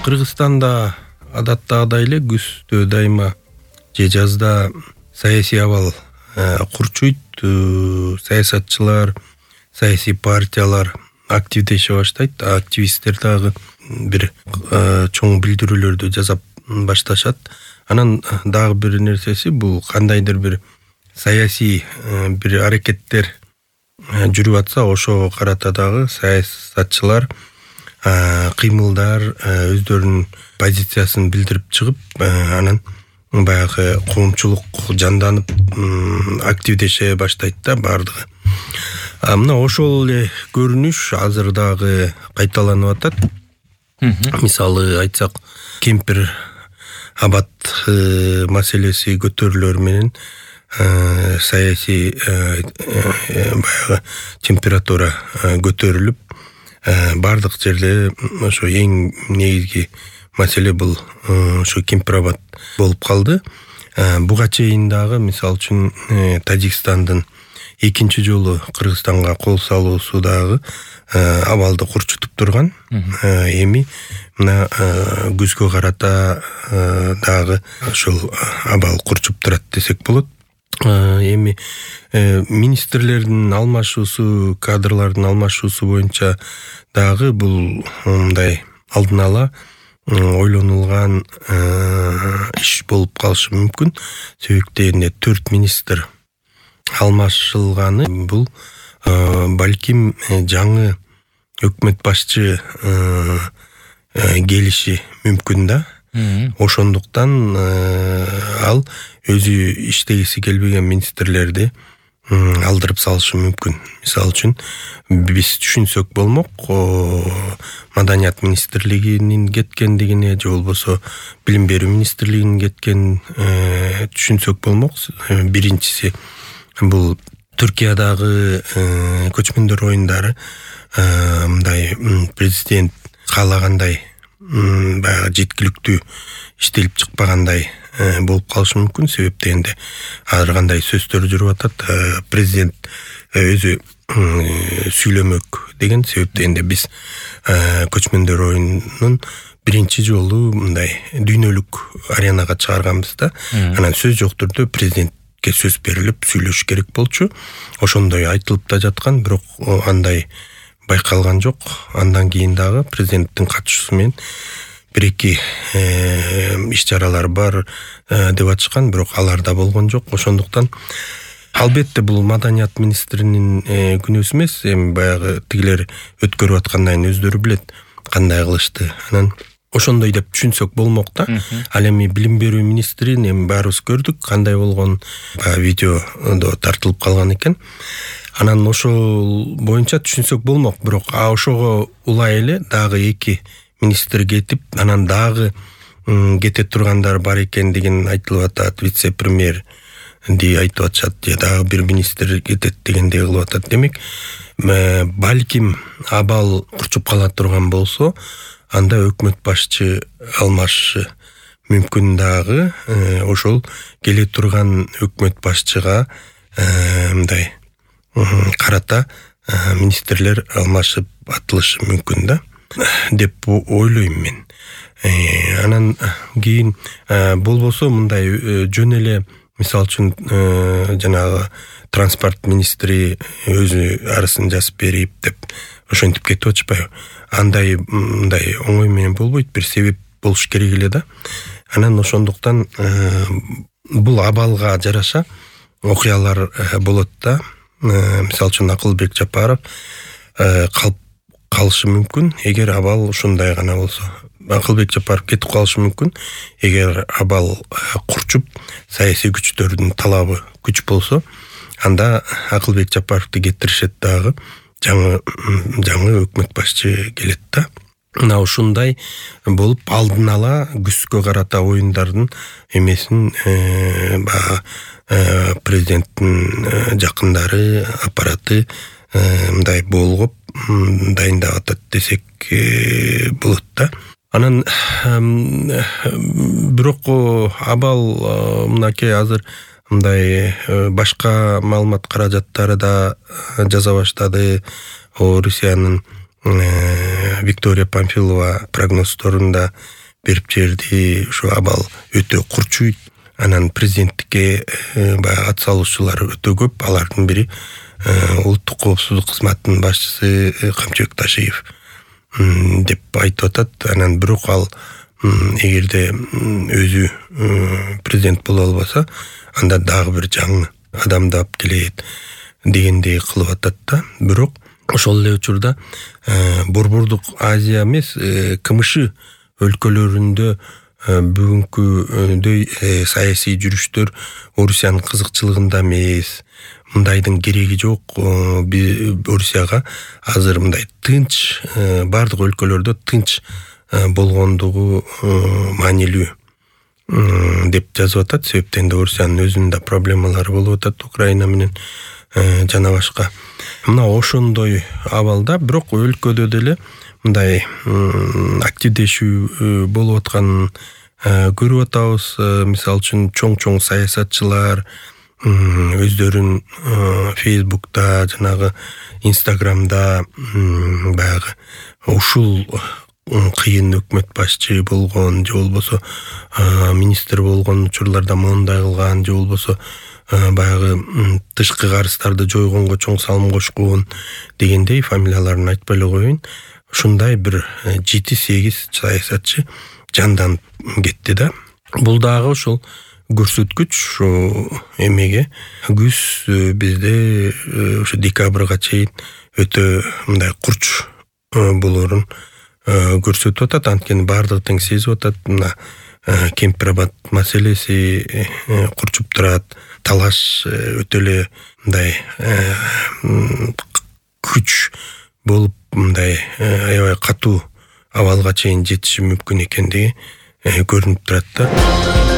Кыргызстанда адаттагыдай эле күздө дайыма же жазда саясий абал курчуйт. Саясатчылар, саясий партиялар активдеше баштайт. Активисттер дагы бир чоң билдирүүлөрдү жасап башташат. Анан дагы бир нерсеси бул кандайдыр бир саясий бир аракеттер жүрүп атса, ошого карата дагы саясатчылар кыймылдар өздөрүнүн позициясын билдирип чыгып, анан баягы коомчулук жанданып активдеше баштайт да бардыгы. Мына ошол эле көрүнүш азыр дагы кайталанып атат. Мисалы айтсак, кемпир абад маселеси көтөрүлөр менен саясий баягы температура көтөрүлүп, бардык жерде ошо эң негизги маселе бул ошо кемпир абад болуп калды. Буга чейин дагы мисалы үчүн Тажикстандын экинчи жолу Кыргызстанга кол салуусу дагы абалды курчутуп турган. Эми мына күзгө карата дагы ошол абал курчуп турат десек болот. Эми министрлердин алмашуусу, кадрлардын алмашуусу боюнча дагы бул мындай алдын ала ойлонулган иш болуп калышы мүмкүн. Себептен 4 министр алмашылганы бул балким жаңы өкмөт башчы келиши мүмкүн да. Ошондуктан ал өзү иштегиси келбеген министрлерди алдырып салышы мүмкүн. Мисалы үчүн биз түшүнсөк болмок, Маданият министрлигинин кеткендигине же болбосо Билим берүү министрлигинин кеткен түшүнсөк болмок. Биринчиси бул Түркиядагы көчмөндөр оюндары мындай президент каалагандай баягы жеткиликтүү иштелип чыкпагандай болуп калышы мүмкүн. Себептенде ар кандай сөздөр жүрүп атат. Президент өзү сүйлөмөк деген себептенде биз көчмөндөр оюнун биринчи жолу мындай дүйнөлүк аренага чыгарганбыз да. Анан сөз жок түрдө президентке сөз берилип сүйлөш керек болчу. Ошондой айтылып да жаткан, бирок андай байкалган жок. Андан кийин дагы президенттин катышуусу менен бир-эки иш-чаралар бар деп атышкан, бирок алар да болгон жок. Ошондуктан албетте бул Маданият министринин күнөөсү эмес. Эми баягы тигилер өткөрүп аткандайын өздөрү билет кандай кылышты. Анан ошондой деп түшүнсөк болмок да. Ал эми Билим берүү министрин эми баарыбыз көрдүк кандай болгон, видеодо тартылып калган экен. Анан ошол боюнча түшүнсөк болмок, бирок ошого улай эле дагы 2 министр кетип, анан дагы кете тургандар бар экендигин айтылып атат. Вице-премьер айтып атышат, же дагы бир министр кетет дегендей кылып атат. Демек, балким абал курчуп кала турган болсо, анда өкмөт башчы алмашы мүмкүн дагы. Ошол келе турган өкмөт башчыга мындай карата министрлер алмашып атылышы мүмкүн да деп ойлойм мен. Анан кийин болбосо мындай жөн эле, мисалы үчүн жанагы транспорт министри өзү арысын жазып берип деп ошентип кетип атышпайбы? Андай мындай оңой менен болбойт, бир себеп болуш керек эле да. Анан ошондуктан бул абалга жараша окуялар болот да. Мисалы үчүн Акылбек Жапаров калып калышы мүмкүн эгер абал ушундай гана болсо. Акылбек Жапаров кетип калышы мүмкүн эгер абал курчуп, саясий күчтөрдүн талабы күч болсо, анда Акылбек Жапаровду кетиришет дагы, жаңы өкмөт башчы келет да. Мына ушундай болуп алдын ала күзгө карата оюндардын эмесин президенттин жакындары, аппараты мындай болгоп дайындап атат десек болот да. Анан бирок абал мынакей азыр мындай башка маалымат каражаттары да жаза баштады. Россиянын Виктория Памфилова прогнозторунда берип жиберди. Ушу абал өтө курчуйт. Анан президенттикке баягы ат салуучулар өтө көп. Алардын бири улуттук коопсуздук кызматынын башчысы Камчыбек Ташиев деп айтып атат. Анан бирок ал эгерде өзү президент боло албаса, анда дагы бир жаңы адамды алып келет дегендей кылып атат да. Бирок ошол эле учурда Борбордук Азия эмес, КМШ өлкөлөрүндө бүгүнкүдөй саясий жүрүштөр Орусиянын кызыкчылыгында эмес. Мындайдын кереги жок. Орусияга азыр мындай тынч, бардык өлкөлөрдө тынч болгондугу маанилүү деп жазып атат. Себептен да Орусиянын өзүнүн да проблемалары болуп атат Украина менен жана башка. Мына ошондой абалда бирок өлкөдө деле мындай активдешүү болуп атканын көрүп атабыз. Мисалы үчүн чоң саясатчылар өздөрүн Фейсбукта, жанагы Инстаграмда баягы ушул кыйын өкмөт башчы болгон, же болбосо министр болгон учурларда моундай кылган, же болбосо баягы тышкы карыздарды жойгонго чоң салым кошкон дегендей фамилияларын айтпай эле коеюн. Ушундай бир 7-8 саясатчы жанданып кетти да. Бул дагы ошол көрсөткүч эмеге күз бизде ошо декабрга чейин өтө мындай курч болорун көрсөтүп атат. Анткени бардыгы тең сезип атат. Мына Кемпир-Абад маселеси курчуп турат. Талаш өтө эле мындай күч болуп мындай аябай катуу абалга чейин жетиши мүмкүн экендиги көрүнүп турат да.